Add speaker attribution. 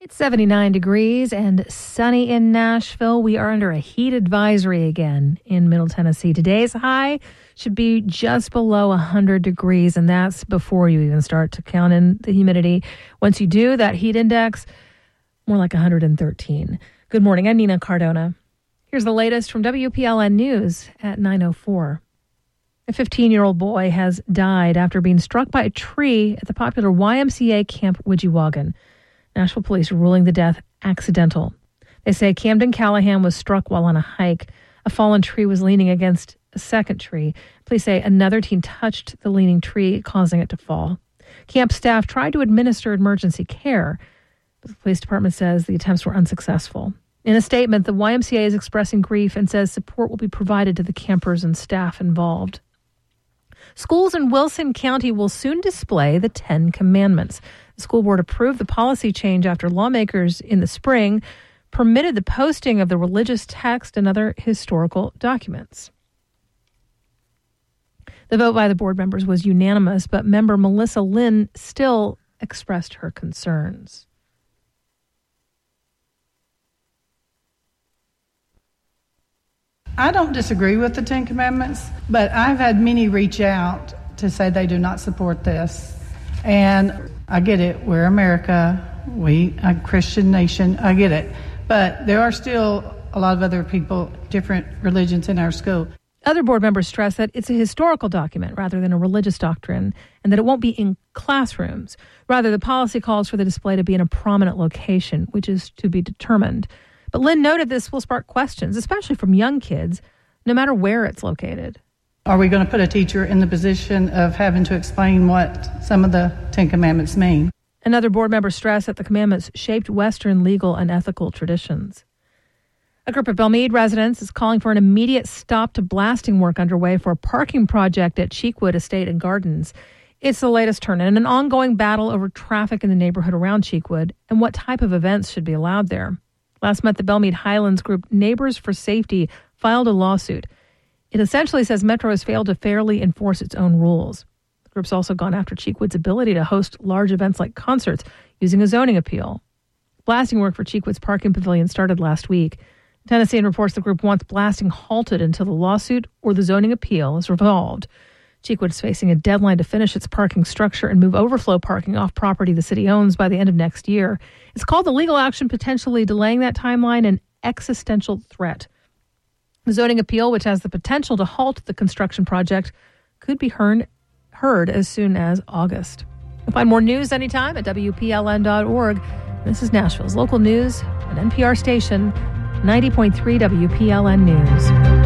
Speaker 1: It's 79 degrees and sunny in Nashville. We are under a heat advisory again in Middle Tennessee. Today's high should be just below 100 degrees, and that's before you even start to count in the humidity. Once you do, that heat index, more like 113. Good morning. I'm Nina Cardona. Here's the latest from WPLN News at 9:04. A 15-year-old boy has died after being struck by a tree at the popular YMCA Camp Widgewagon. Nashville police ruling the death accidental. They say Camden Callahan was struck while on a hike. A fallen tree was leaning against a second tree. Police say another teen touched the leaning tree, causing it to fall. Camp staff tried to administer emergency care, but the police department says the attempts were unsuccessful. In a statement, the YMCA is expressing grief and says support will be provided to the campers and staff involved. Schools in Wilson County will soon display the 10 Commandments. The school board approved the policy change after lawmakers in the spring permitted the posting of the religious text and other historical documents. The vote by the board members was unanimous, but member Melissa Lynn still expressed her concerns.
Speaker 2: I don't disagree with the 10 Commandments, but I've had many reach out to say they do not support this. And I get it. We're America. We a Christian nation. I get it. But there are still a lot of other people, different religions in our school.
Speaker 1: Other board members stress that it's a historical document rather than a religious doctrine, and that it won't be in classrooms. Rather, the policy calls for the display to be in a prominent location, which is to be determined. But Lynn noted this will spark questions, especially from young kids, no matter where it's located.
Speaker 2: Are we going to put a teacher in the position of having to explain what some of the 10 Commandments mean?
Speaker 1: Another board member stressed that the commandments shaped Western legal and ethical traditions. A group of Belmead residents is calling for an immediate stop to blasting work underway for a parking project at Cheekwood Estate and Gardens. It's the latest turn in an ongoing battle over traffic in the neighborhood around Cheekwood and what type of events should be allowed there. Last month, the Belmead Highlands group Neighbors for Safety filed a lawsuit. It essentially says Metro has failed to fairly enforce its own rules. The group's also gone after Cheekwood's ability to host large events like concerts using a zoning appeal. Blasting work for Cheekwood's parking pavilion started last week. Tennessean reports the group wants blasting halted until the lawsuit or the zoning appeal is resolved. Cheekwood is facing a deadline to finish its parking structure and move overflow parking off property the city owns by the end of next year. It's called the legal action potentially delaying that timeline an existential threat. The zoning appeal, which has the potential to halt the construction project, could be heard as soon as August. You'll find more news anytime at WPLN.org. This is Nashville's local news, an NPR station, 90.3 WPLN News.